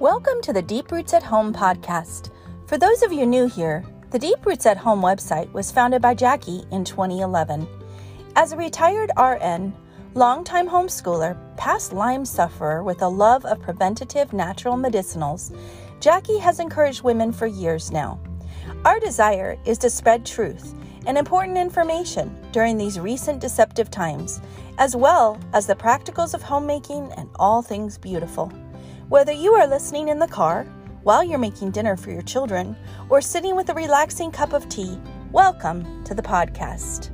Welcome to the Deep Roots at Home podcast. For those of you new here, the Deep Roots at Home website was founded by Jackie in 2011. As a retired RN, longtime homeschooler, past Lyme sufferer with a love of preventative natural medicinals, Jackie has encouraged women for years now. Our desire is to spread truth and important information during these recent deceptive times, as well as the practicals of homemaking and all things beautiful. Whether you are listening in the car, while you're making dinner for your children, or sitting with a relaxing cup of tea, welcome to the podcast.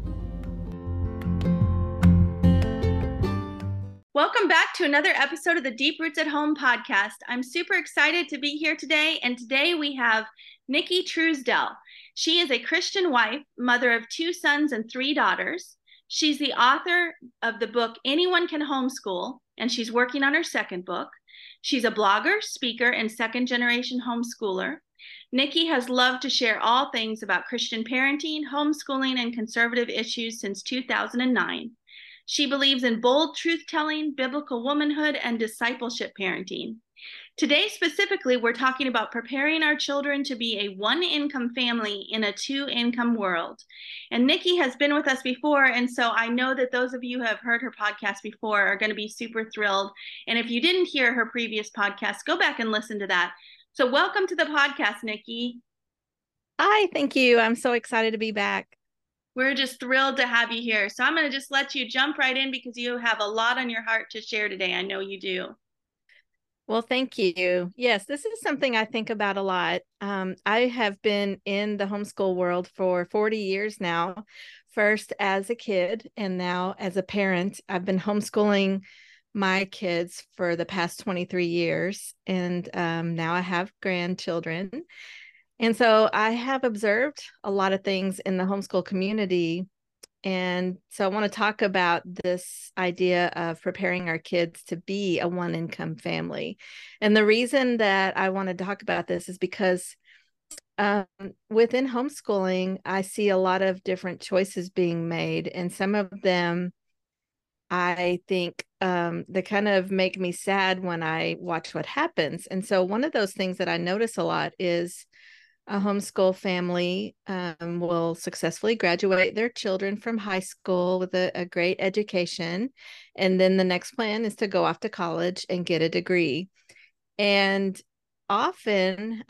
Welcome back to another episode of the Deep Roots at Home podcast. I'm super excited to be here today, and today we have Nikki Truesdell. She is a Christian wife, mother of 2 sons and 3 daughters. She's the author of the book Anyone Can Homeschool, and she's working on her second book. She's a blogger, speaker, and second-generation homeschooler. Nikki has loved to share all things about Christian parenting, homeschooling, and conservative issues since 2009. She believes in bold truth-telling, biblical womanhood, and discipleship parenting. Today, specifically, we're talking about preparing our children to be a one-income family in a two-income world. And Nikki has been with us before, and so I know that those of you who have heard her podcast before are going to be super thrilled. And if you didn't hear her previous podcast, go back and listen to that. So welcome to the podcast, Nikki. Hi, thank you. I'm so excited to be back. We're just thrilled to have you here. So I'm going to just let you jump right in because you have a lot on your heart to share today. I know you do. Well, thank you. Yes, this is something I think about a lot. I have been in the homeschool world for 40 years now, first as a kid and now as a parent. I've been homeschooling my kids for the past 23 years, and now I have grandchildren. And so I have observed a lot of things in the homeschool community. And so I want to talk about this idea of preparing our kids to be a one-income family. And the reason that I want to talk about this is because within homeschooling, I see a lot of different choices being made. And some of them, I think they kind of make me sad when I watch what happens. And so one of those things that I notice a lot is a homeschool family will successfully graduate their children from high school with a great education. And then the next plan is to go off to college and get a degree. And often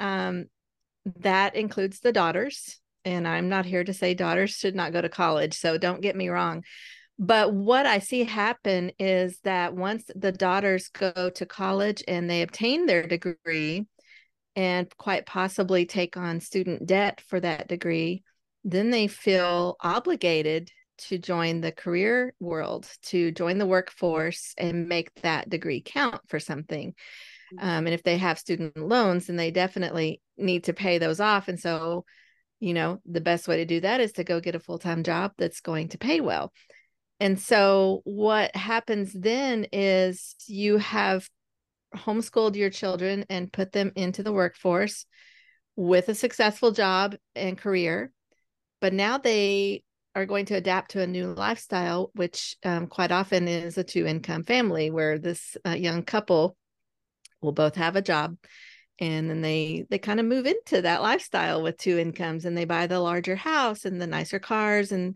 that includes the daughters. And I'm not here to say daughters should not go to college, so don't get me wrong. But what I see happen is that once the daughters go to college and they obtain their degree, and quite possibly take on student debt for that degree, then they feel obligated to join the career world, to join the workforce and make that degree count for something. And if they have student loans, then they definitely need to pay those off. And so, the best way to do that is to go get a full-time job that's going to pay well. And so what happens then is you have homeschooled your children and put them into the workforce with a successful job and career, but now they are going to adapt to a new lifestyle, which quite often is a 2-income family where this young couple will both have a job, and then they kind of move into that lifestyle with 2 incomes, and they buy the larger house and the nicer cars. And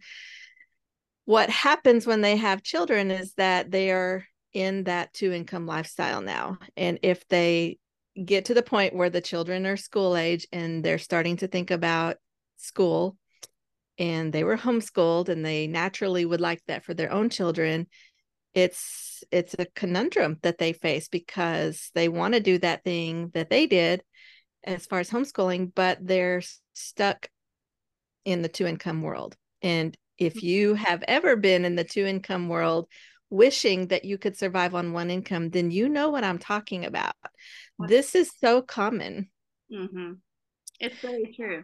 what happens when they have children is that they are in that 2-income lifestyle now. And if they get to the point where the children are school age and they're starting to think about school, and they were homeschooled and they naturally would like that for their own children, it's a conundrum that they face because they want to do that thing that they did as far as homeschooling, but they're stuck in the 2-income world. And if you have ever been in the 2-income world wishing that you could survive on 1 income, then you know what I'm talking about. This is so common. Mm-hmm. It's very true.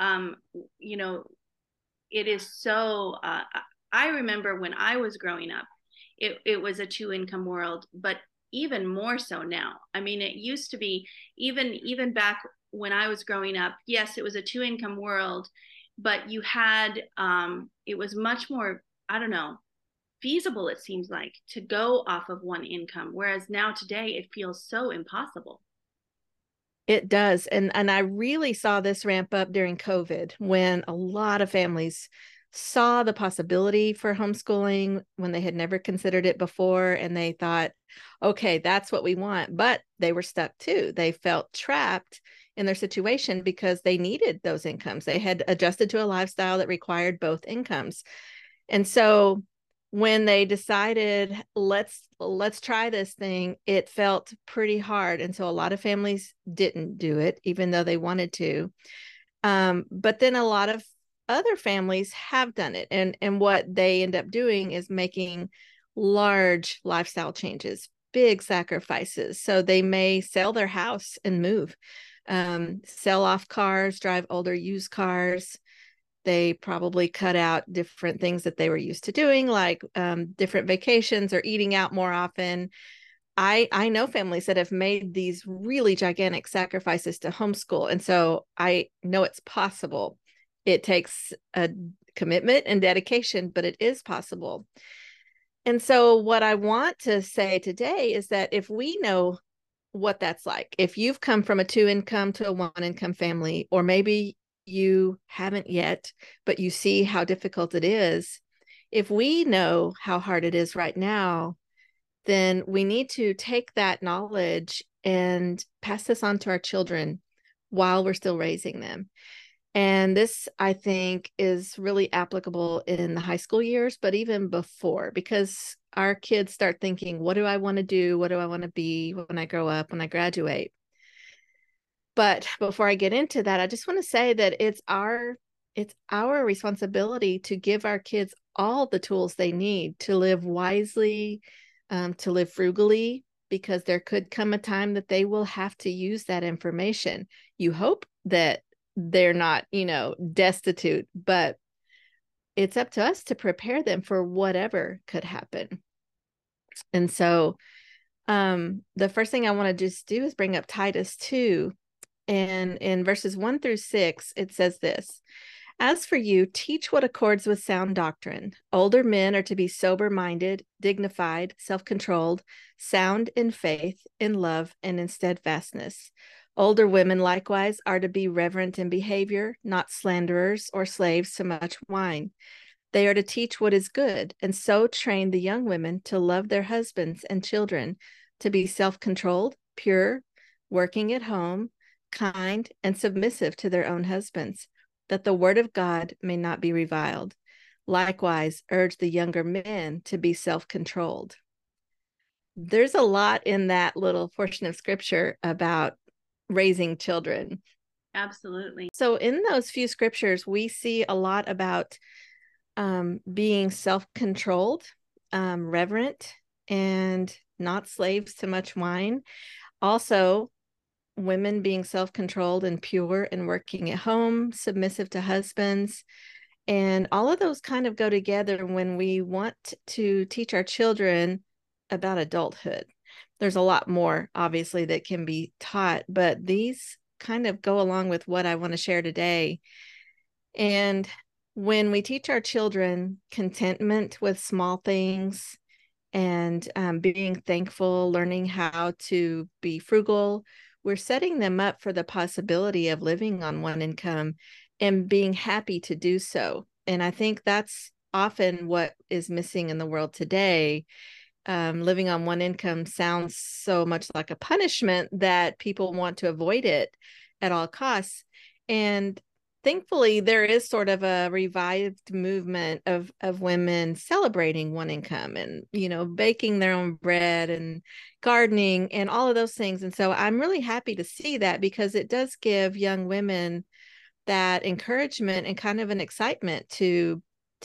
It is so, I remember when I was growing up, it was a 2-income world, but even more so now. I mean, it used to be, even back when I was growing up, yes, it was a 2-income world, but you had, it was much more, I don't know, feasible, it seems like, to go off of 1 income, whereas now today it feels so impossible. It does. And I really saw this ramp up during COVID when a lot of families saw the possibility for homeschooling when they had never considered it before. And they thought, okay, that's what we want. But they were stuck too. They felt trapped in their situation because they needed those incomes. They had adjusted to a lifestyle that required both incomes. And so when they decided let's try this thing, it felt pretty hard, and so a lot of families didn't do it even though they wanted to. But then a lot of other families have done it, and what they end up doing is making large lifestyle changes, big sacrifices. So they may sell their house and move, sell off cars, drive older used cars. They probably cut out different things that they were used to doing, like different vacations or eating out more often. I know families that have made these really gigantic sacrifices to homeschool. And so I know it's possible. It takes a commitment and dedication, but it is possible. And so what I want to say today is that if we know what that's like, if you've come from a 2-income to a 1-income family, or maybe you haven't yet, but you see how difficult it is, if we know how hard it is right now, then we need to take that knowledge and pass this on to our children while we're still raising them. And this, I think, is really applicable in the high school years, but even before, because our kids start thinking, what do I want to do? What do I want to be when I grow up, when I graduate? But before I get into that, I just want to say that it's our responsibility to give our kids all the tools they need to live wisely, to live frugally, because there could come a time that they will have to use that information. You hope that they're not, destitute, but it's up to us to prepare them for whatever could happen. And so the first thing I want to just do is bring up Titus 2. And in verses 1-6, it says this: as for you, teach what accords with sound doctrine. Older men are to be sober-minded, dignified, self-controlled, sound in faith, in love, and in steadfastness. Older women likewise are to be reverent in behavior, not slanderers or slaves to much wine. They are to teach what is good, and so train the young women to love their husbands and children, to be self-controlled, pure, working at home, kind, and submissive to their own husbands, that the word of God may not be reviled. Likewise, urge the younger men to be self-controlled. There's a lot in that little portion of scripture about raising children. Absolutely. So in those few scriptures, we see a lot about being self-controlled, reverent, and not slaves to much wine. Also, women being self-controlled and pure and working at home, submissive to husbands. And all of those kind of go together when we want to teach our children about adulthood. There's a lot more, obviously, that can be taught, but these kind of go along with what I want to share today. And when we teach our children contentment with small things and being thankful, learning how to be frugal, we're setting them up for the possibility of living on 1 income and being happy to do so. And I think that's often what is missing in the world today. Living on 1 income sounds so much like a punishment that people want to avoid it at all costs. And thankfully, there is sort of a revived movement of women celebrating 1 income and, baking their own bread and gardening and all of those things. And so I'm really happy to see that, because it does give young women that encouragement and kind of an excitement to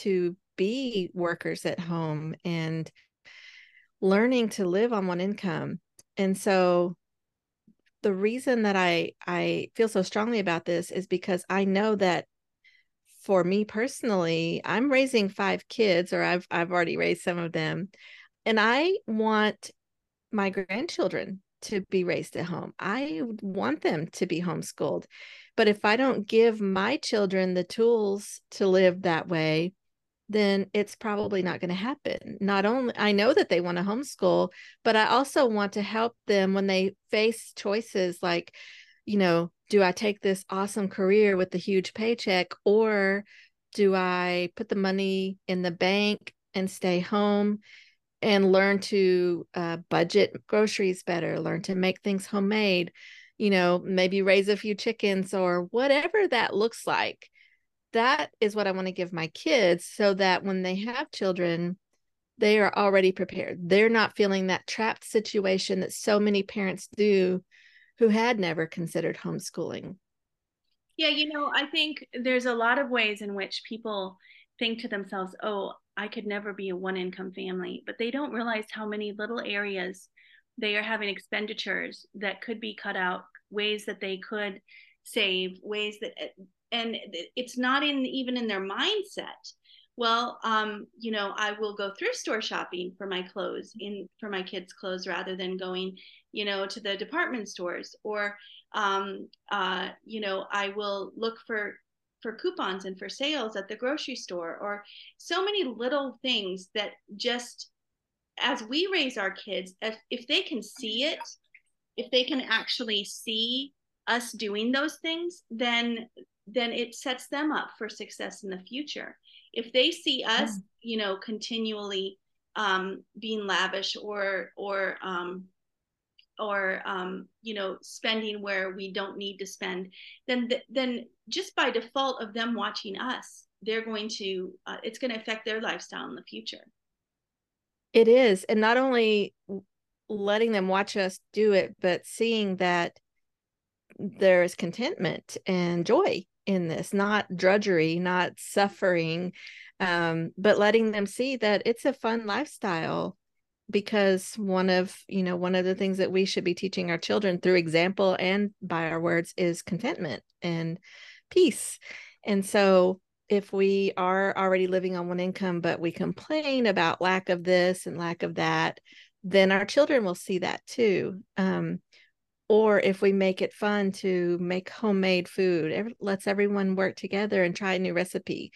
be workers at home and learning to live on 1 income. And so the reason that I feel so strongly about this is because I know that for me personally, I'm raising 5 kids, or I've already raised some of them, and I want my grandchildren to be raised at home. I want them to be homeschooled. But if I don't give my children the tools to live that way, then it's probably not going to happen. Not only I know that they want to homeschool, but I also want to help them when they face choices like do I take this awesome career with the huge paycheck, or do I put the money in the bank and stay home and learn to budget groceries better, learn to make things homemade, maybe raise a few chickens or whatever that looks like. That is what I want to give my kids, so that when they have children, they are already prepared. They're not feeling that trapped situation that so many parents do who had never considered homeschooling. Yeah, I think there's a lot of ways in which people think to themselves, oh, I could never be a one income family, but they don't realize how many little areas they are having expenditures that could be cut out, ways that they could save, ways that, and it's not even in their mindset. Well, I will go thrift store shopping for my clothes, for my kids' clothes, rather than going, to the department stores, or I will look for coupons and for sales at the grocery store, or so many little things that just, as we raise our kids, if they can see it, if they can actually see us doing those things, then it sets them up for success in the future. If they see us, continually being lavish, or spending where we don't need to spend, then just by default of them watching us, they're going to it's going to affect their lifestyle in the future. It is. And not only letting them watch us do it, but seeing that there is contentment and joy in this, not drudgery, not suffering, but letting them see that it's a fun lifestyle. Because one of the things that we should be teaching our children through example and by our words is contentment and peace. And so if we are already living on one income, but we complain about lack of this and lack of that, then our children will see that too. Or if we make it fun to make homemade food, lets everyone work together and try a new recipe,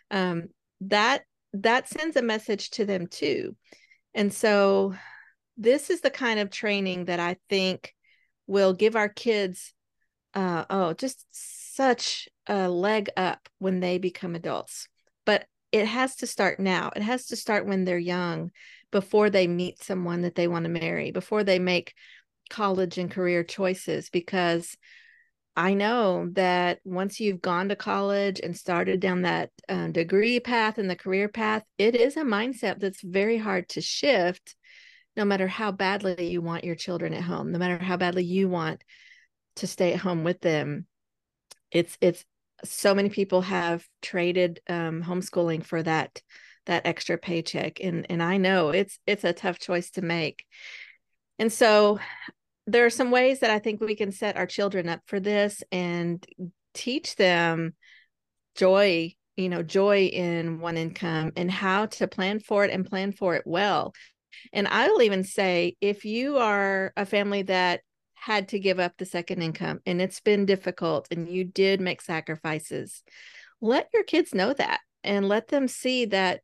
that sends a message to them too. And so this is the kind of training that I think will give our kids, just such a leg up when they become adults. But it has to start now. It has to start when they're young, before they meet someone that they want to marry, before they make college and career choices, because I know that once you've gone to college and started down that degree path and the career path, it is a mindset that's very hard to shift, no matter how badly you want your children at home, no matter how badly you want to stay at home with them. It's so many people have traded homeschooling for that extra paycheck. And I know it's a tough choice to make. And so there are some ways that I think we can set our children up for this and teach them joy in one income, and how to plan for it and plan for it well. And I will even say, if you are a family that had to give up the second income and it's been difficult and you did make sacrifices, let your kids know that, and let them see that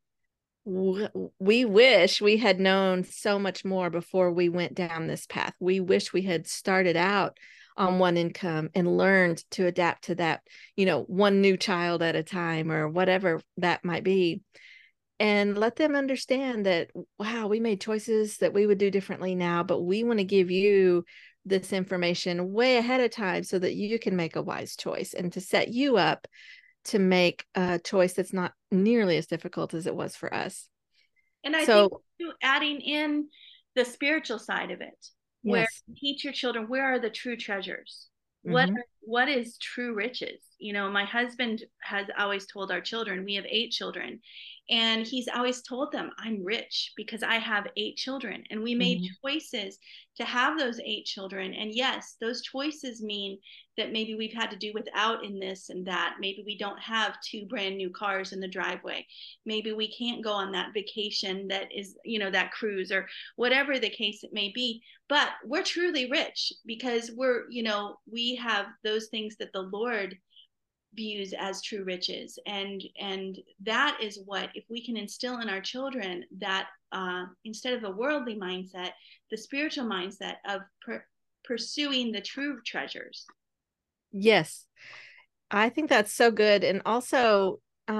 we wish we had known so much more before we went down this path. We wish we had started out on one income and learned to adapt to that, one new child at a time, or whatever that might be. And let them understand that, wow, we made choices that we would do differently now, but we want to give you this information way ahead of time so that you can make a wise choice, and to set you up to make a choice that's not nearly as difficult as it was for us. And I think adding in the spiritual side of it, where yes, teach your children, where are the true treasures? mm-hmm. What is true riches? My husband has always told our children, we have 8 children, and he's always told them, I'm rich because I have 8 children. And we made choices to have those 8 children. And yes, those choices mean that maybe we've had to do without in this and that. Maybe we don't have 2 brand new cars in the driveway. Maybe we can't go on that vacation that is, that cruise, or whatever the case it may be. But we're truly rich because we have those things that the Lord views as true riches, and that is what, if we can instill in our children that instead of a worldly mindset, the spiritual mindset of pursuing the true treasures, Yes, I think that's so good. And also,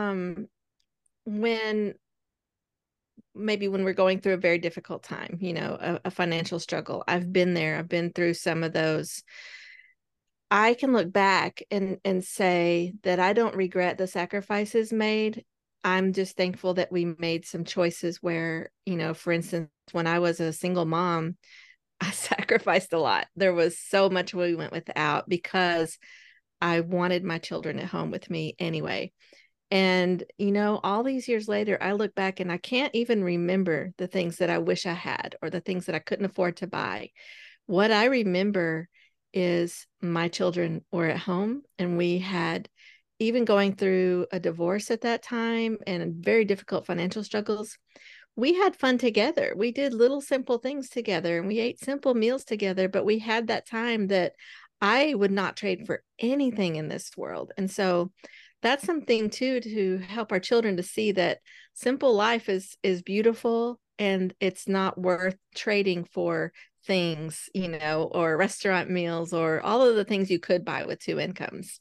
when maybe when we're going through a very difficult time, a financial struggle, I've been there. I've been through some of those. I can look back and say that I don't regret the sacrifices made. I'm just thankful that we made some choices where, for instance, when I was a single mom, I sacrificed a lot. There was so much we went without because I wanted my children at home with me anyway. And, all these years later, I look back and I can't even remember the things that I wish I had or the things that I couldn't afford to buy. What I remember is my children were at home, and we had, even going through a divorce at that time and very difficult financial struggles, we had fun together. We did little simple things together and we ate simple meals together, but we had that time that I would not trade for anything in this world. And so that's something too, to help our children to see that simple life is beautiful, and it's not worth trading for things, or restaurant meals or all of the things you could buy with two incomes.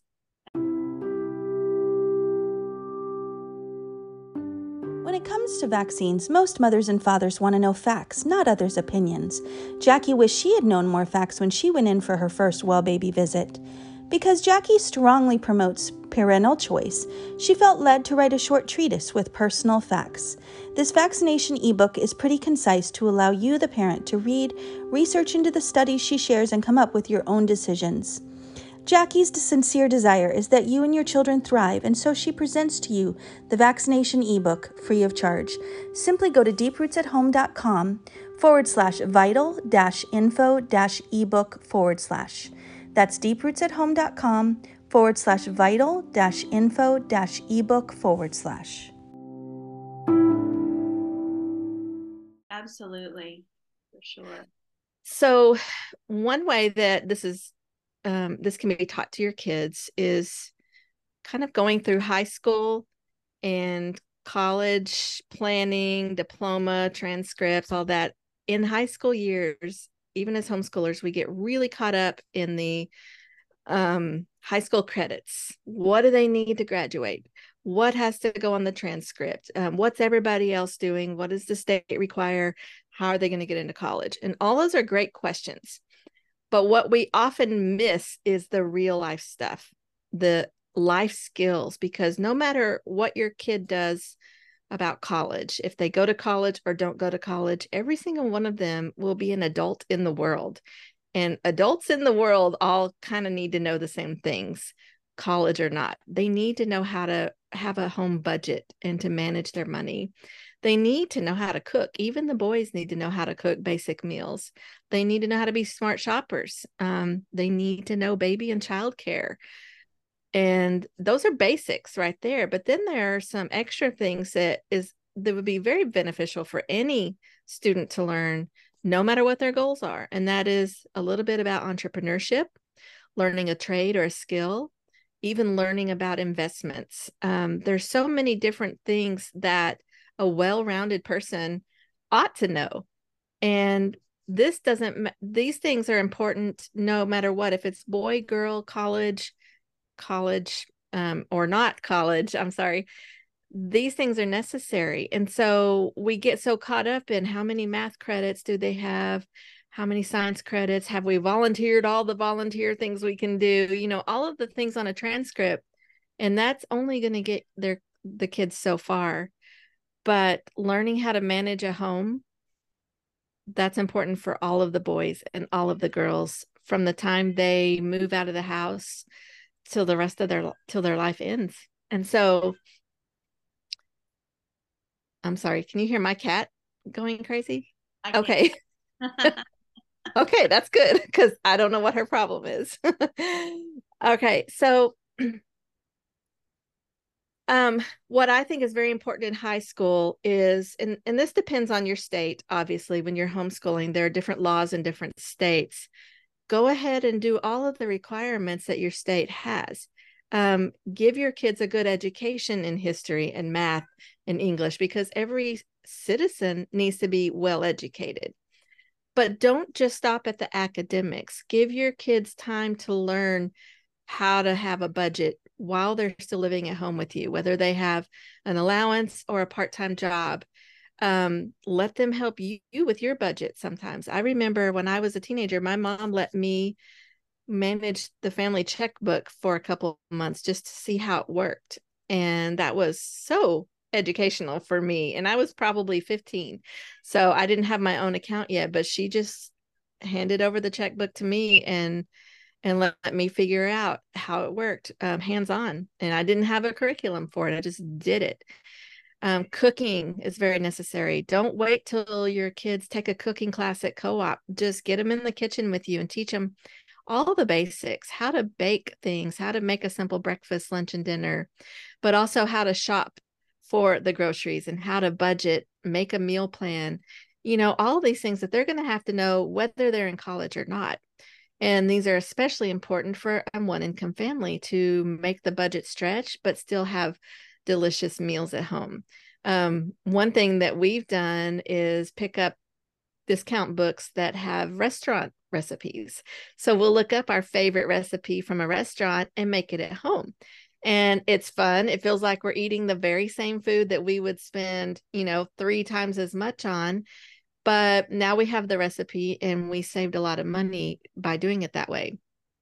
When it comes to vaccines, most mothers and fathers want to know facts, not others' opinions. Jackie wished she had known more facts when she went in for her first well baby visit. Because Jackie strongly promotes parental choice, she felt led to write a short treatise with personal facts. This vaccination ebook is pretty concise to allow you, the parent, to read, research into the studies she shares, and come up with your own decisions. Jackie's sincere desire is that you and your children thrive, and so she presents to you the vaccination ebook free of charge. Simply go to deeproots@home.com/vital-info-ebook/. That's deeproots@home.com/vital-info-ebook/. Absolutely, for sure. So one way that this can be taught to your kids is kind of going through high school and college planning, diploma, transcripts, all that. In high school years, even as homeschoolers, we get really caught up in the high school credits. What do they need to graduate? What has to go on the transcript? What's everybody else doing? What does the state require? How are they going to get into college? And all those are great questions. But what we often miss is the real life stuff, the life skills, because no matter what your kid does about college, if they go to college or don't go to college, every single one of them will be an adult in the world. And adults in the world all kind of need to know the same things, college or not. They need to know how to have a home budget and to manage their money. They need to know how to cook. Even the boys need to know how to cook basic meals. They need to know how to be smart shoppers. They need to know baby and child care. And those are basics right there. But then there are some extra things that would be very beneficial for any student to learn, no matter what their goals are. And that is a little bit about entrepreneurship, learning a trade or a skill, even learning about investments. There's so many different things that a well-rounded person ought to know. And these things are important no matter what, if it's boy, girl, college, or not college, I'm sorry. These things are necessary. And so we get so caught up in how many math credits do they have? How many science credits? Have we volunteered all the volunteer things we can do? All of the things on a transcript. And that's only going to get the kids so far. But learning how to manage a home, that's important for all of the boys and all of the girls from the time they move out of the house till the rest of till their life ends. And so, I'm sorry, can you hear my cat going crazy? Okay. Okay, that's good, because I don't know what her problem is. Okay, so what I think is very important in high school is, and this depends on your state, obviously, when you're homeschooling, there are different laws in different states. Go ahead and do all of the requirements that your state has. Give your kids a good education in history and math and English, because every citizen needs to be well educated. But don't just stop at the academics. Give your kids time to learn how to have a budget while they're still living at home with you, whether they have an allowance or a part-time job. Let them help you with your budget sometimes. I remember when I was a teenager, my mom let me manage the family checkbook for a couple of months just to see how it worked. And that was so educational for me. And I was probably 15. So I didn't have my own account yet, but she just handed over the checkbook to me and let me figure out how it worked, hands-on. And I didn't have a curriculum for it. I just did it. Cooking is very necessary. Don't wait till your kids take a cooking class at co-op. Just get them in the kitchen with you and teach them all the basics, how to bake things, how to make a simple breakfast, lunch, and dinner, but also how to shop for the groceries and how to budget, make a meal plan, all these things that they're going to have to know whether they're in college or not. And these are especially important for a one-income family to make the budget stretch, but still have delicious meals at home. One thing that we've done is pick up discount books that have restaurant recipes. So we'll look up our favorite recipe from a restaurant and make it at home. And it's fun. It feels like we're eating the very same food that we would spend, 3 times as much on. But now we have the recipe and we saved a lot of money by doing it that way.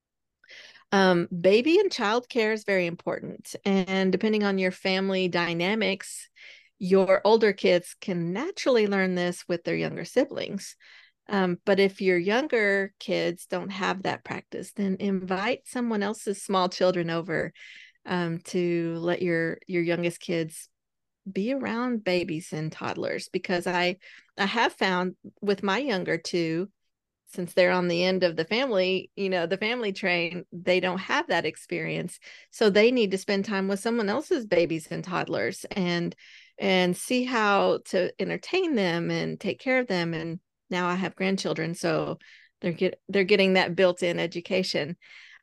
Baby and child care is very important. And depending on your family dynamics, your older kids can naturally learn this with their younger siblings. But if your younger kids don't have that practice, then invite someone else's small children over to let your youngest kids be around babies and toddlers, because I have found with my younger two, since they're on the end of the family, the family train, they don't have that experience. So they need to spend time with someone else's babies and toddlers and see how to entertain them and take care of them. And now I have grandchildren, so they're getting that built-in education.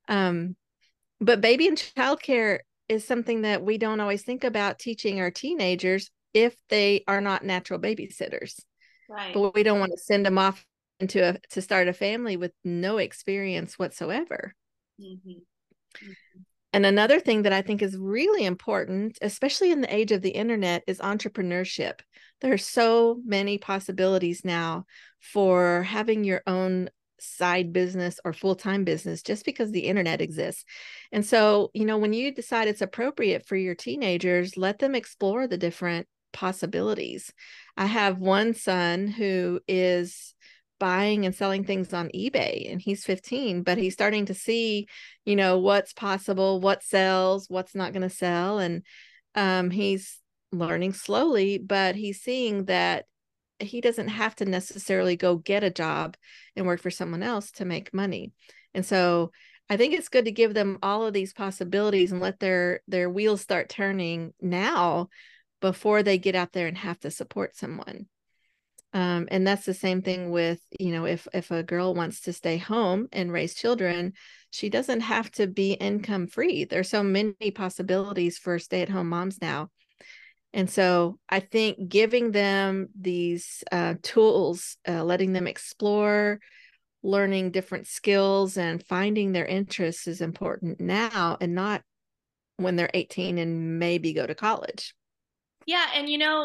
But baby and child care is something that we don't always think about teaching our teenagers if they are not natural babysitters. Right. But we don't want to send them off to start a family with no experience whatsoever. Mm-hmm. Mm-hmm. And another thing that I think is really important, especially in the age of the internet, is entrepreneurship. There are so many possibilities now for having your own side business or full-time business just because the internet exists. And so, when you decide it's appropriate for your teenagers, let them explore the different possibilities. I have one son who is buying and selling things on eBay, and he's 15, but he's starting to see, what's possible, what sells, what's not going to sell. And he's learning slowly, but he's seeing that he doesn't have to necessarily go get a job and work for someone else to make money. And so I think it's good to give them all of these possibilities and let their wheels start turning now before they get out there and have to support someone. And that's the same thing with, if a girl wants to stay home and raise children, she doesn't have to be income free. There's so many possibilities for stay-at-home moms now. And so I think giving them these tools, letting them explore, learning different skills and finding their interests is important now and not when they're 18 and maybe go to college. Yeah. And,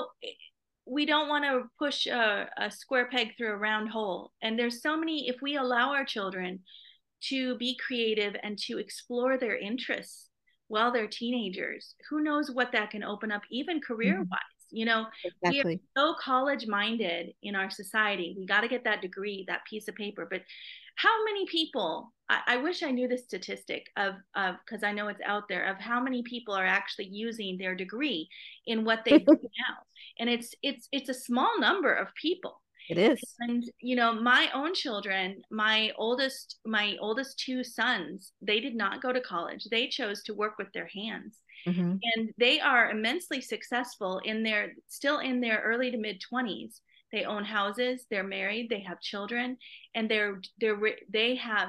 we don't want to push a square peg through a round hole. And there's so many, if we allow our children to be creative and to explore their interests while they're teenagers, who knows what that can open up, even career-wise. Exactly. We are so college minded in our society. We got to get that degree, that piece of paper. But how many people, I wish I knew the statistic of because I know it's out there, of how many people are actually using their degree in what they do now. And it's a small number of people. It is. And my own children, my oldest 2 sons, they did not go to college. They chose to work with their hands. Mm-hmm. And they are immensely successful still in their early to mid 20s. They own houses, they're married, they have children, and they have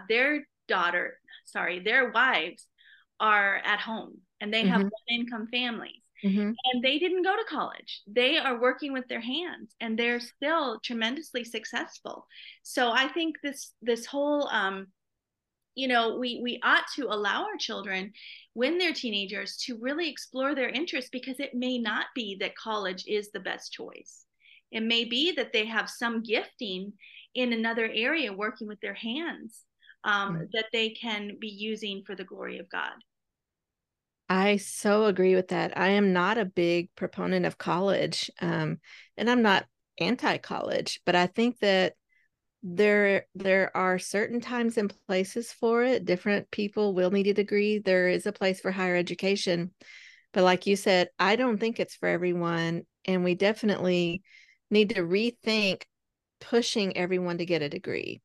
their wives are at home, and they have one-income families. Mm-hmm. And they didn't go to college. They are working with their hands, and they're still tremendously successful. So I think this whole we ought to allow our children when they're teenagers to really explore their interests, because it may not be that college is the best choice. It may be that they have some gifting in another area working with their hands that they can be using for the glory of God. I so agree with that. I am not a big proponent of college, and I'm not anti-college, but I think that there are certain times and places for it. Different people will need a degree. There is a place for higher education, but like you said, I don't think it's for everyone, and we definitely need to rethink pushing everyone to get a degree.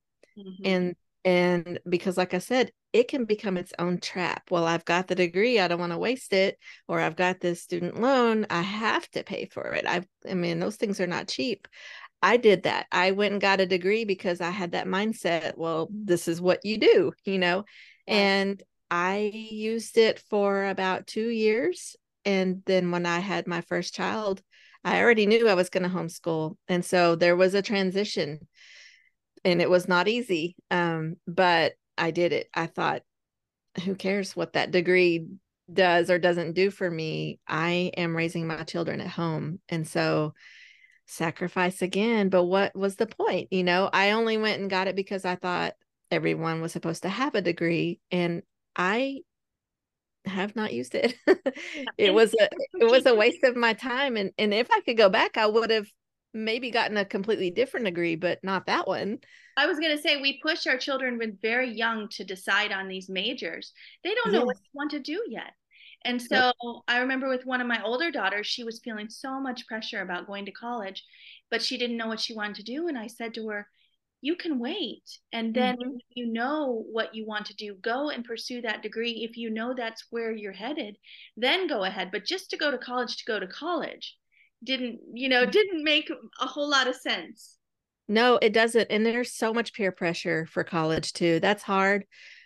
And because, like I said, it can become its own trap. Well, I've got the degree, I don't want to waste it, or I've got this student loan, I have to pay for it. I mean, those things are not cheap. I did that. I went and got a degree because I had that mindset. Well, this is what you do, and I used it for about 2 years. And then when I had my first child, I already knew I was going to homeschool. And so there was a transition, and it was not easy. But I did it. I thought, who cares what that degree does or doesn't do for me? I am raising my children at home. And so sacrifice again. But what was the point? I only went and got it because I thought everyone was supposed to have a degree, and I have not used it. It was a waste of my time. And if I could go back, I would have maybe gotten a completely different degree, but not that one. I was going to say, we push our children when very young to decide on these majors. They don't know what they want to do yet. And so I remember with one of my older daughters, she was feeling so much pressure about going to college, but she didn't know what she wanted to do. And I said to her, you can wait. And then if you know what you want to do, go and pursue that degree. If you know that's where you're headed, then go ahead. But just to go to college didn't make a whole lot of sense. No, it doesn't. And there's so much peer pressure for college too. That's hard.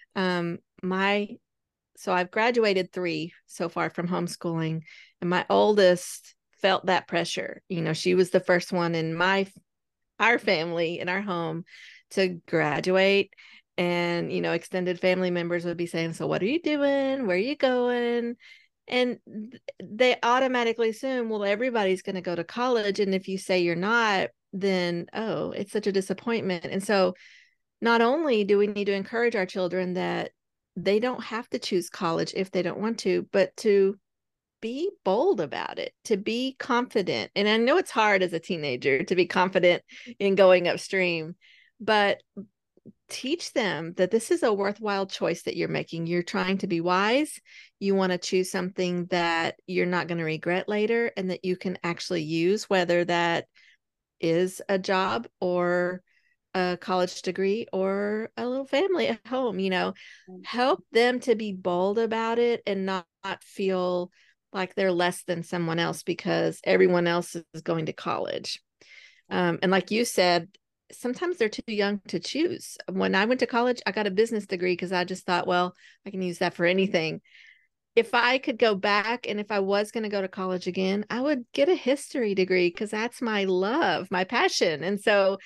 So I've graduated 3 so far from homeschooling, and my oldest felt that pressure. She was the first one in our family, in our home, to graduate. And, extended family members would be saying, so what are you doing? Where are you going? And they automatically assume, well, everybody's going to go to college. And if you say you're not, then, oh, it's such a disappointment. And so not only do we need to encourage our children that they don't have to choose college if they don't want to, but to be bold about it, to be confident. And I know it's hard as a teenager to be confident in going upstream, but teach them that this is a worthwhile choice that you're making. You're trying to be wise. You want to choose something that you're not going to regret later, and that you can actually use, whether that is a job or a college degree or a little family at home. Help them to be bold about it and not feel like they're less than someone else because everyone else is going to college. And like you said, sometimes they're too young to choose. When I went to college, I got a business degree because I just thought, well, I can use that for anything. If I could go back, and if I was going to go to college again, I would get a history degree because that's my love, my passion. And so,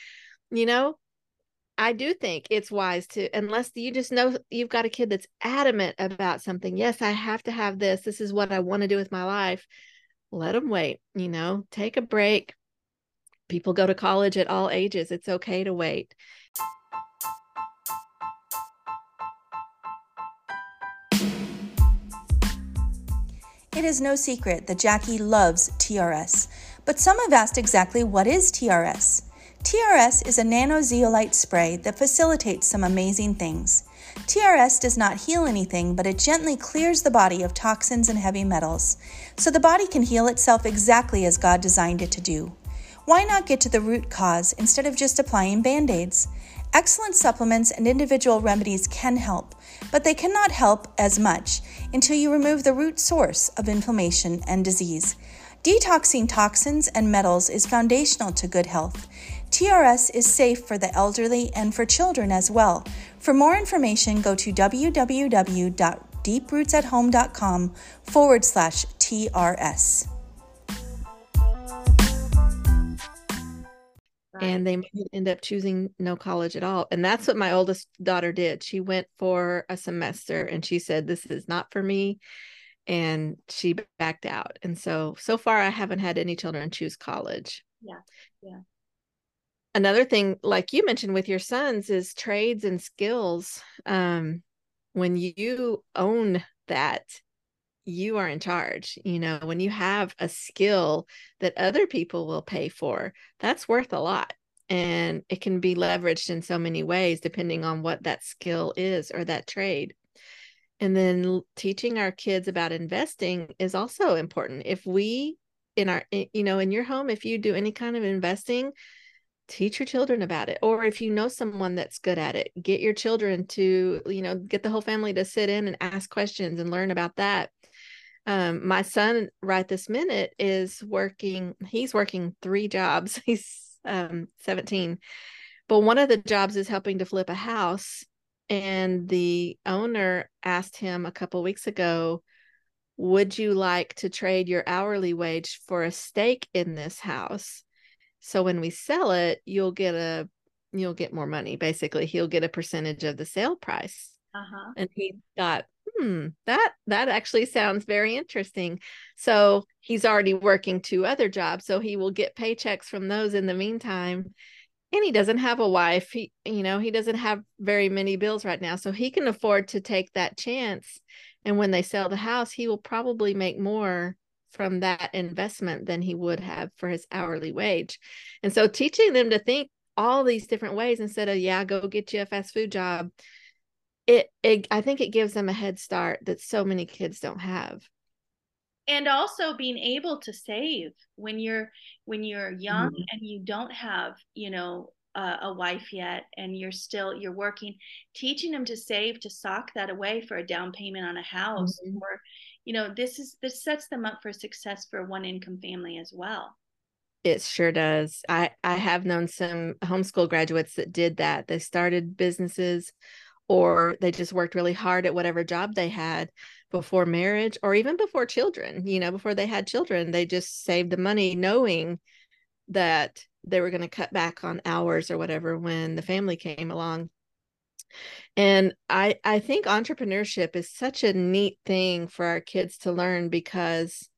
I do think it's wise to, unless you just know you've got a kid that's adamant about something. Yes, I have to have this. This is what I want to do with my life. Let them wait, take a break. People go to college at all ages. It's okay to wait. It is no secret that Jackie loves TRS, but some have asked exactly what is TRS. TRS is a nanozeolite spray that facilitates some amazing things. TRS does not heal anything, but it gently clears the body of toxins and heavy metals, so the body can heal itself exactly as God designed it to do. Why not get to the root cause instead of just applying Band-Aids? Excellent supplements and individual remedies can help, but they cannot help as much until you remove the root source of inflammation and disease. Detoxing toxins and metals is foundational to good health. TRS is safe for the elderly and for children as well. For more information, go to www.deeprootsathome.com/TRS. and they might end up choosing no college at all. And that's what my oldest daughter did. She went for a semester and she said, this is not for me. And she backed out. And so far, I haven't had any children choose college. Yeah. Yeah. Another thing, like you mentioned with your sons, is trades and skills. When you own that, you are in charge. When you have a skill that other people will pay for, that's worth a lot. And it can be leveraged in so many ways, depending on what that skill is or that trade. And then teaching our kids about investing is also important. If we, in your home, if you do any kind of investing, teach your children about it. Or if you know someone that's good at it, get your children to, get the whole family to sit in and ask questions and learn about that. My son right this minute he's working 3 jobs. He's 17, but one of the jobs is helping to flip a house. And the owner asked him a couple weeks ago, would you like to trade your hourly wage for a stake in this house? So when we sell it, you'll get more money. Basically, he'll get a percentage of the sale price. And he thought, that actually sounds very interesting. So he's already working 2 other jobs, so he will get paychecks from those in the meantime. And he doesn't have a wife. He doesn't have very many bills right now, so he can afford to take that chance. And when they sell the house, he will probably make more from that investment than he would have for his hourly wage. And so teaching them to think all these different ways instead of, go get you a fast food job, I think it gives them a head start that so many kids don't have. And also being able to save when you're young and you don't have, a wife yet, and you're working, teaching them to save, to sock that away for a down payment on a house, or, this sets them up for success for a 1-income family as well. It sure does. I have known some homeschool graduates that did that. They started businesses, or they just worked really hard at whatever job they had before marriage, or even before children. Before they had children, they just saved the money knowing that they were going to cut back on hours or whatever when the family came along. And I think entrepreneurship is such a neat thing for our kids to learn, because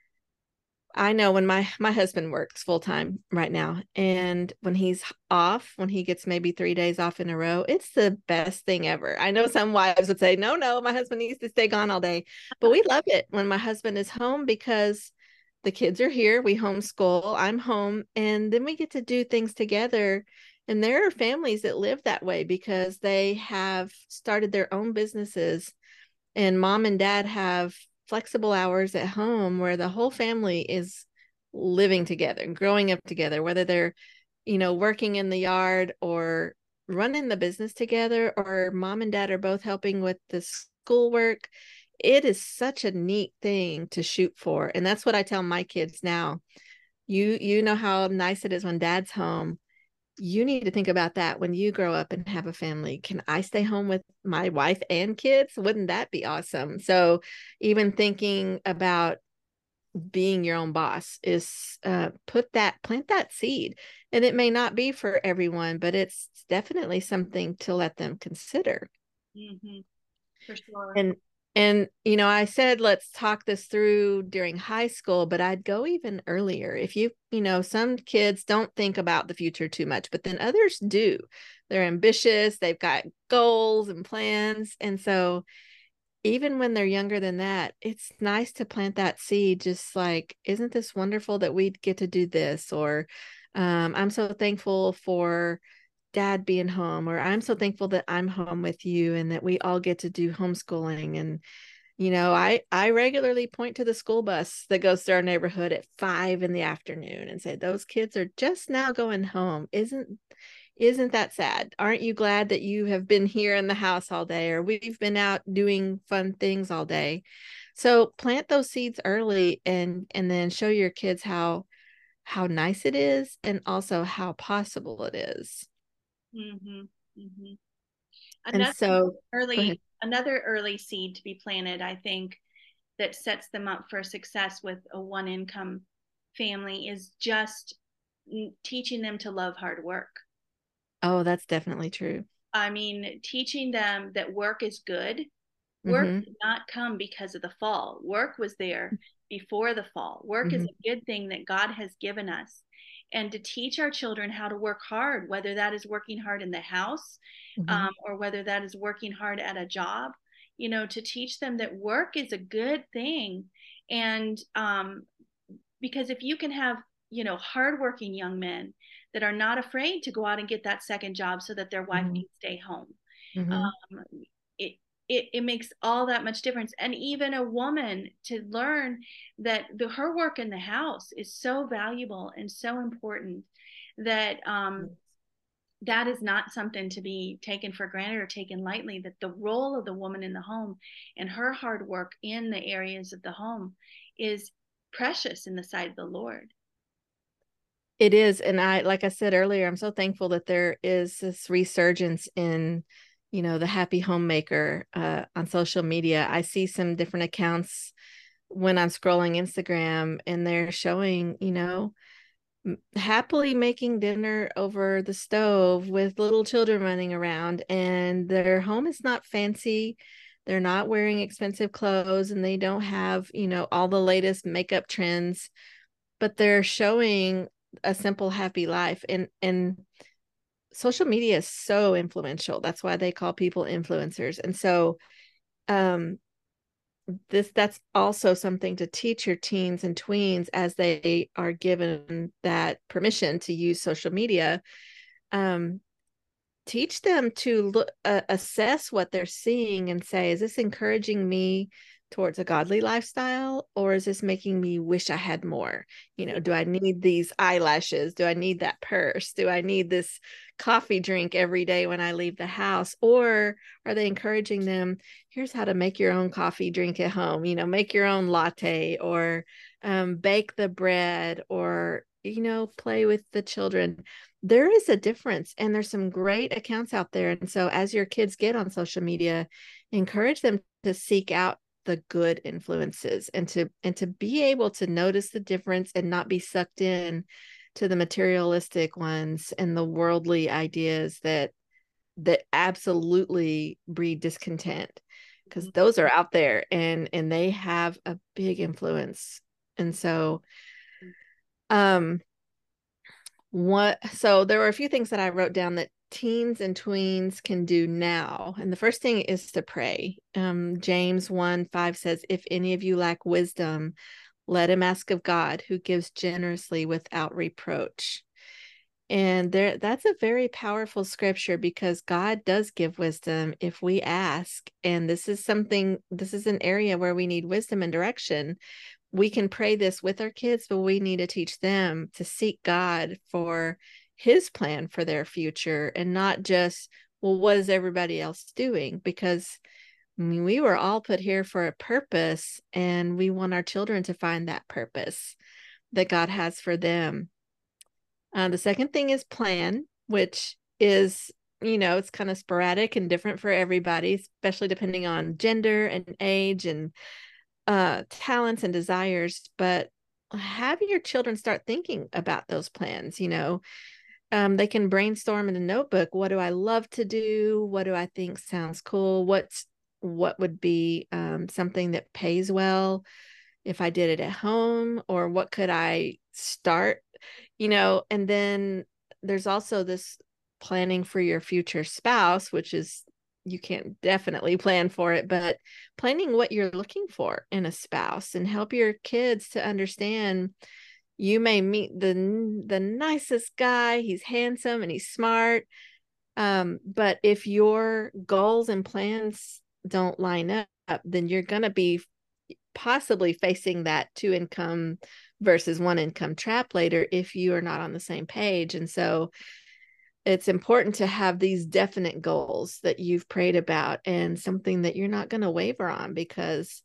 I know when my husband works full time right now, and when he's off, when he gets maybe 3 days off in a row, it's the best thing ever. I know some wives would say, no, my husband needs to stay gone all day, but we love it when my husband is home, because the kids are here, we homeschool, I'm home, and then we get to do things together. And there are families that live that way because they have started their own businesses, and mom and dad have flexible hours at home where the whole family is living together, growing up together, whether they're, working in the yard or running the business together, or mom and dad are both helping with the schoolwork. It is such a neat thing to shoot for. And that's what I tell my kids now. You know how nice it is when dad's home. You need to think about that when you grow up and have a family. Can I stay home with my wife and kids? Wouldn't that be awesome? So even thinking about being your own boss is plant that seed. And it may not be for everyone, but it's definitely something to let them consider. For sure. And I said, let's talk this through during high school, but I'd go even earlier. If some kids don't think about the future too much, but then others do. They're ambitious, they've got goals and plans. And so even when they're younger than that, it's nice to plant that seed, just like, isn't this wonderful that we get to do this? Or I'm so thankful for dad being home, or I'm so thankful that I'm home with you and that we all get to do homeschooling. And I regularly point to the school bus that goes through our neighborhood at 5 p.m. and say, those kids are just now going home. Isn't that sad? Aren't you glad that you have been here in the house all day, or we've been out doing fun things all day? So plant those seeds early, and then show your kids how nice it is, and also how possible it is. Another early seed to be planted, I think, that sets them up for success with a 1-income family is just teaching them to love hard work. Oh, that's definitely true. I mean, teaching them that work is good. Work Mm-hmm. did not come because of the fall. Work was there before the fall. Work is Mm-hmm. a good thing that God has given us. And to teach our children how to work hard, whether that is working hard in the house, Mm-hmm. or whether that is working hard at a job, to teach them that work is a good thing. And because if you can have, hardworking young men that are not afraid to go out and get that second job so that their wife Mm-hmm. can stay home, Mm-hmm. um, it, it makes all that much difference. And even a woman to learn that her work in the house is so valuable and so important that that is not something to be taken for granted or taken lightly, that the role of the woman in the home and her hard work in the areas of the home is precious in the sight of the Lord. It is. And like I said earlier, I'm so thankful that there is this resurgence in, the happy homemaker on social media. I see some different accounts when I'm scrolling Instagram, and they're showing, happily making dinner over the stove with little children running around, and their home is not fancy. They're not wearing expensive clothes, and they don't have, all the latest makeup trends, but they're showing a simple, happy life. And social media is so influential. That's why they call people influencers. And so um that's also something to teach your teens and tweens as they are given that permission to use social media. um Teach them to look, assess what they're seeing and say, is this encouraging me towards a godly lifestyle, or is this making me wish I had more? Do I need these eyelashes? Do I need that purse? Do I need this coffee drink every day when I leave the house? Or are they encouraging them, here's how to make your own coffee drink at home, make your own latte, or bake the bread, or play with the children? There is a difference, and there's some great accounts out there. And so as your kids get on social media, encourage them to seek out the good influences, and to be able to notice the difference and not be sucked in to the materialistic ones and the worldly ideas that absolutely breed discontent, because those are out there, and they have a big influence. And so so there were a few things that I wrote down that teens and tweens can do now. And the first thing is to pray. James 1:5 says, if any of you lack wisdom, let him ask of God, who gives generously without reproach. And that's a very powerful scripture, because God does give wisdom if we ask. And this is an area where we need wisdom and direction. We can pray this with our kids, but we need to teach them to seek God for his plan for their future, and not just, well, what is everybody else doing? Because we were all put here for a purpose, and we want our children to find that purpose that God has for them. The second thing is plan, which is, it's kind of sporadic and different for everybody, especially depending on gender and age and talents and desires. But have your children start thinking about those plans. They can brainstorm in a notebook. What do I love to do? What do I think sounds cool? What would be something that pays well if I did it at home? Or what could I start? And then there's also this planning for your future spouse, which is, you can't definitely plan for it, but planning what you're looking for in a spouse, and help your kids to understand you may meet the nicest guy, he's handsome and he's smart, but if your goals and plans don't line up, then you're going to be possibly facing that 2 income versus 1 income trap later if you are not on the same page. And so it's important to have these definite goals that you've prayed about, and something that you're not going to waver on, because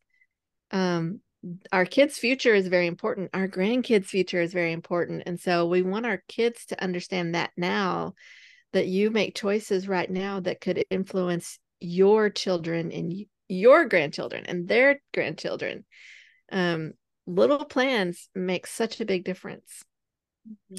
our kids' future is very important. Our grandkids' future is very important. And so we want our kids to understand that now, that you make choices right now that could influence your children and your grandchildren and their grandchildren. Little plans make such a big difference. Mm-hmm.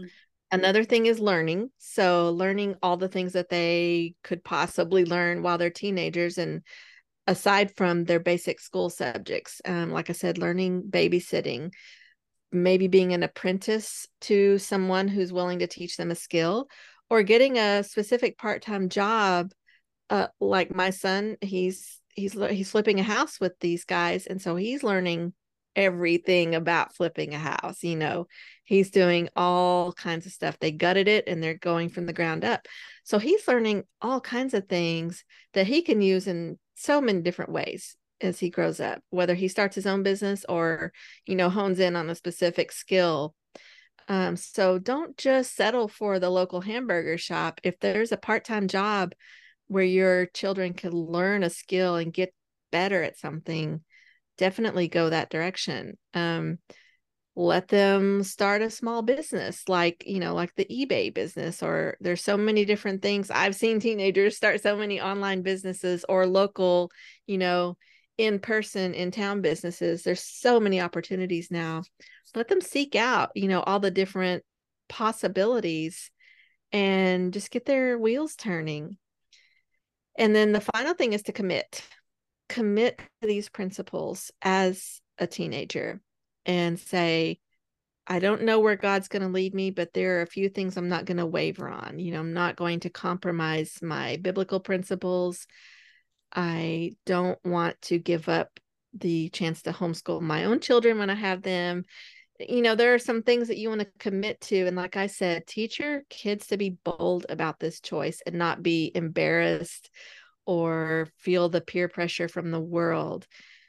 Another thing is learning. So learning all the things that they could possibly learn while they're teenagers, and aside from their basic school subjects. Like I said, learning babysitting, maybe being an apprentice to someone who's willing to teach them a skill, or getting a specific part-time job. Like my son, he's flipping a house with these guys, and so he's learning everything about flipping a house. He's doing all kinds of stuff. They gutted it and they're going from the ground up, so he's learning all kinds of things that he can use in so many different ways as he grows up, whether he starts his own business or hones in on a specific skill. So don't just settle for the local hamburger shop. If there's a part-time job where your children can learn a skill and get better at something, definitely go that direction. Let them start a small business, like the eBay business, or there's so many different things. I've seen teenagers start so many online businesses or local, in person, in town businesses. There's so many opportunities now. Let them seek out, all the different possibilities and just get their wheels turning. And then the final thing is to commit to these principles as a teenager and say, I don't know where God's going to lead me, but there are a few things I'm not going to waver on. I'm not going to compromise my biblical principles. I don't want to give up the chance to homeschool my own children when I have them. There are some things that you want to commit to. And like I said, teach your kids to be bold about this choice and not be embarrassed or feel the peer pressure from the world.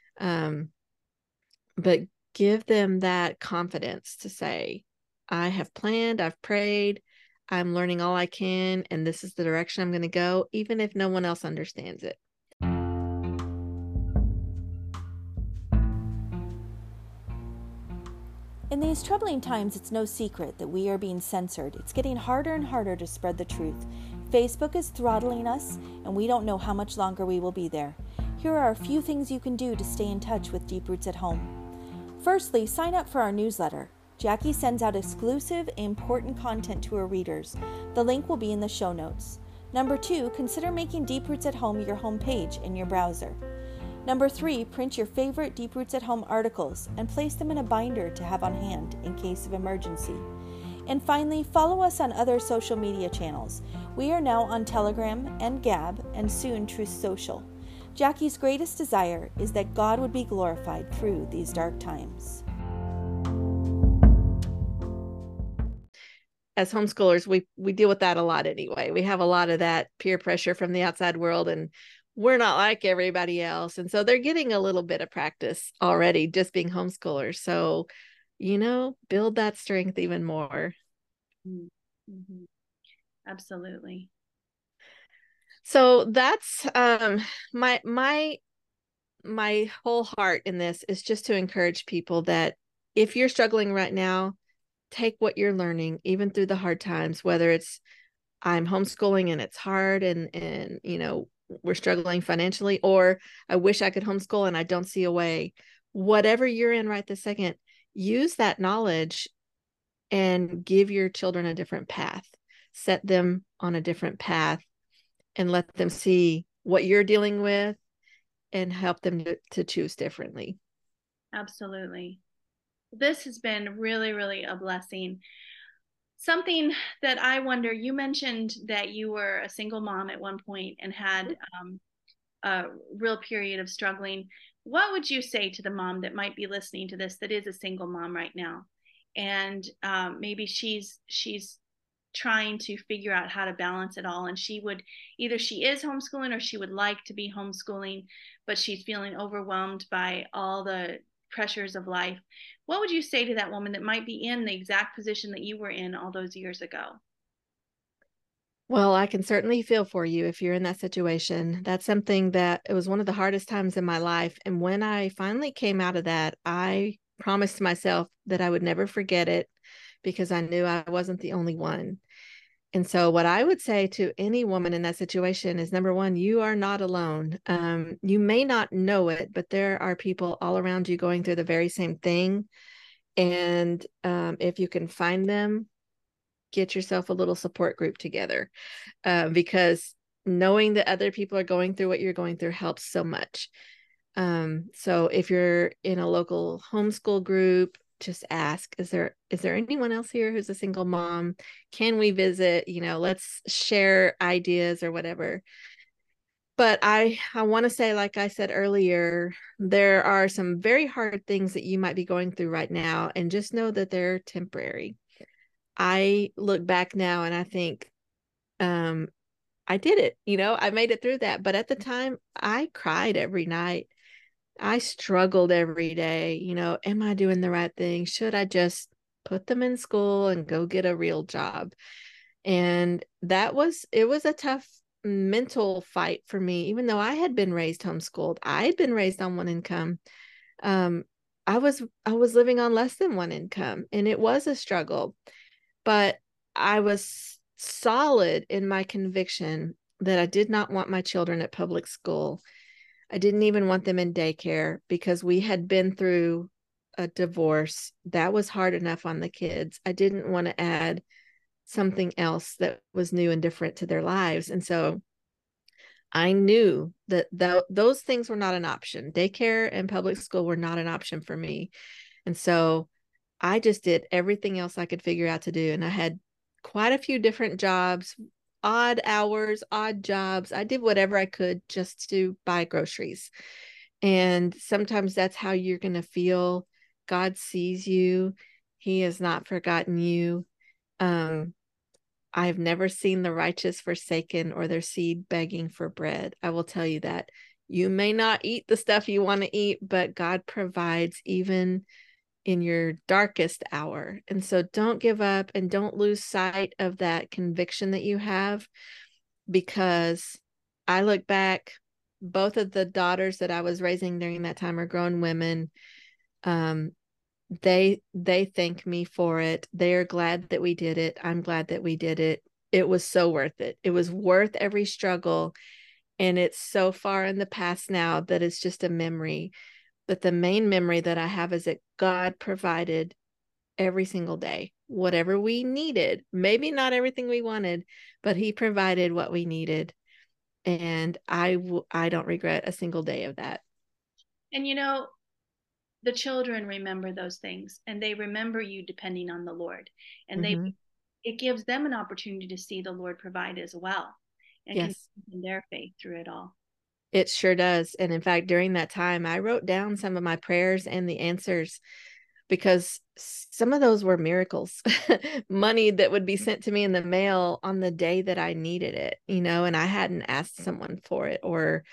But give them that confidence to say, I have planned, I've prayed, I'm learning all I can, and this is the direction I'm going to go, even if no one else understands it. In these troubling times, it's no secret that we are being censored. It's getting harder and harder to spread the truth. Facebook is throttling us, and we don't know how much longer we will be there. Here are a few things you can do to stay in touch with Deep Roots at Home. Firstly, sign up for our newsletter. Jackie sends out exclusive, important content to her readers. The link will be in the show notes. Number 2, consider making Deep Roots at Home your home page in your browser. Number 3, print your favorite Deep Roots at Home articles and place them in a binder to have on hand in case of emergency. And finally, follow us on other social media channels. We are now on Telegram and Gab, and soon Truth Social. Jackie's greatest desire is that God would be glorified through these dark times. As homeschoolers, we deal with that a lot anyway. We have a lot of that peer pressure from the outside world, and we're not like everybody else. And so they're getting a little bit of practice already just being homeschoolers. So, build that strength even more. Mm-hmm. Absolutely. So that's my whole heart in this is just to encourage people that if you're struggling right now, take what you're learning, even through the hard times, whether it's I'm homeschooling and it's hard and we're struggling financially, or I wish I could homeschool and I don't see a way. Whatever you're in right this second, use that knowledge and give your children a different path. Set them on a different path and let them see what you're dealing with and help them to choose differently. Absolutely. This has been really, really a blessing. Something that I wonder, you mentioned that you were a single mom at one point and had a real period of struggling. What would you say to the mom that might be listening to this that is a single mom right now? And maybe she's trying to figure out how to balance it all, and she is homeschooling or she would like to be homeschooling, but she's feeling overwhelmed by all the pressures of life. What would you say to that woman that might be in the exact position that you were in all those years ago? Well, I can certainly feel for you if you're in that situation. That's something that it was one of the hardest times in my life. And when I finally came out of that, I promised myself that I would never forget it because I knew I wasn't the only one. And so what I would say to any woman in that situation is, number one, you are not alone. You may not know it, but there are people all around you going through the very same thing. And if you can find them, get yourself a little support group together, because knowing that other people are going through what you're going through helps so much. So if you're in a local homeschool group, just ask, is there anyone else here who's a single mom? Can we visit? Let's share ideas or whatever. But I want to say, like I said earlier, there are some very hard things that you might be going through right now, and just know that they're temporary. I look back now and I think, I did it, I made it through that. But at the time, I cried every night. I struggled every day. Am I doing the right thing? Should I just put them in school and go get a real job? And it was a tough mental fight for me, even though I had been raised homeschooled. I had been raised on one income. I was living on less than one income, and it was a struggle, but I was solid in my conviction that I did not want my children at public school. I didn't even want them in daycare because we had been through a divorce. That was hard enough on the kids. I didn't want to add something else that was new and different to their lives. And so I knew that those things were not an option. Daycare and public school were not an option for me. And so I just did everything else I could figure out to do. And I had quite a few different jobs, odd hours, odd jobs. I did whatever I could just to buy groceries. And sometimes that's how you're going to feel. God sees you. He has not forgotten you. I've never seen the righteous forsaken or their seed begging for bread. I will tell you that. You may not eat the stuff you want to eat, but God provides even in your darkest hour. And so don't give up and don't lose sight of that conviction that you have, because I look back, both of the daughters that I was raising during that time are grown women. They thank me for it. They're glad that we did it. I'm glad that we did it. It was so worth it. It was worth every struggle. And it's so far in the past now that it's just a memory. But the main memory that I have is that God provided every single day, whatever we needed. Maybe not everything we wanted, but He provided what we needed. And I don't regret a single day of that. And the children remember those things, and they remember you depending on the Lord, and it gives them an opportunity to see the Lord provide as well, and can in their faith through it all. It sure does. And in fact, during that time, I wrote down some of my prayers and the answers, because some of those were miracles, money that would be sent to me in the mail on the day that I needed it, and I hadn't asked someone for it, or,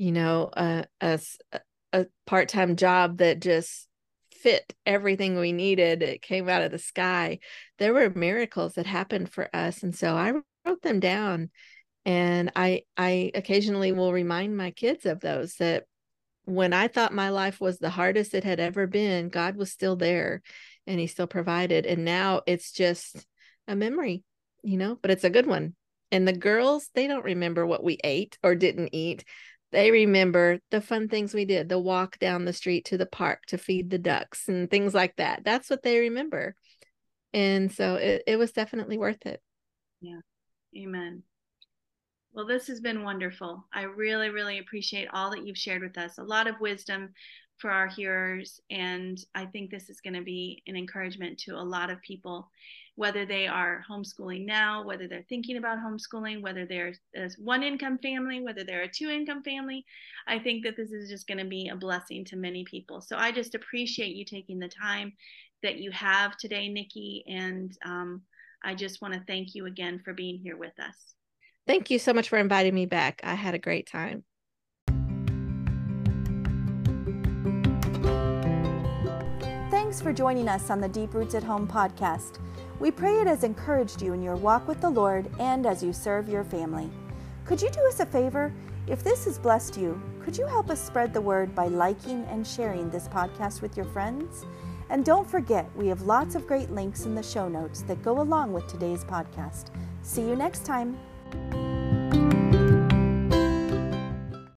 a part-time job that just fit everything we needed. It came out of the sky. There were miracles that happened for us. And so I wrote them down. And I occasionally will remind my kids of those, that when I thought my life was the hardest it had ever been, God was still there and He still provided. And now it's just a memory, but it's a good one. And the girls, they don't remember what we ate or didn't eat. They remember the fun things we did, the walk down the street to the park to feed the ducks and things like that. That's what they remember. And so it was definitely worth it. Yeah. Amen. Well, this has been wonderful. I really, really appreciate all that you've shared with us. A lot of wisdom for our hearers. And I think this is going to be an encouragement to a lot of people, whether they are homeschooling now, whether they're thinking about homeschooling, whether they're a one-income family, whether they're a two-income family. I think that this is just going to be a blessing to many people. So I just appreciate you taking the time that you have today, Nikki. And I just want to thank you again for being here with us. Thank you so much for inviting me back. I had a great time. Thanks for joining us on the Deep Roots at Home podcast. We pray it has encouraged you in your walk with the Lord and as you serve your family. Could you do us a favor? If this has blessed you, could you help us spread the word by liking and sharing this podcast with your friends? And don't forget, we have lots of great links in the show notes that go along with today's podcast. See you next time.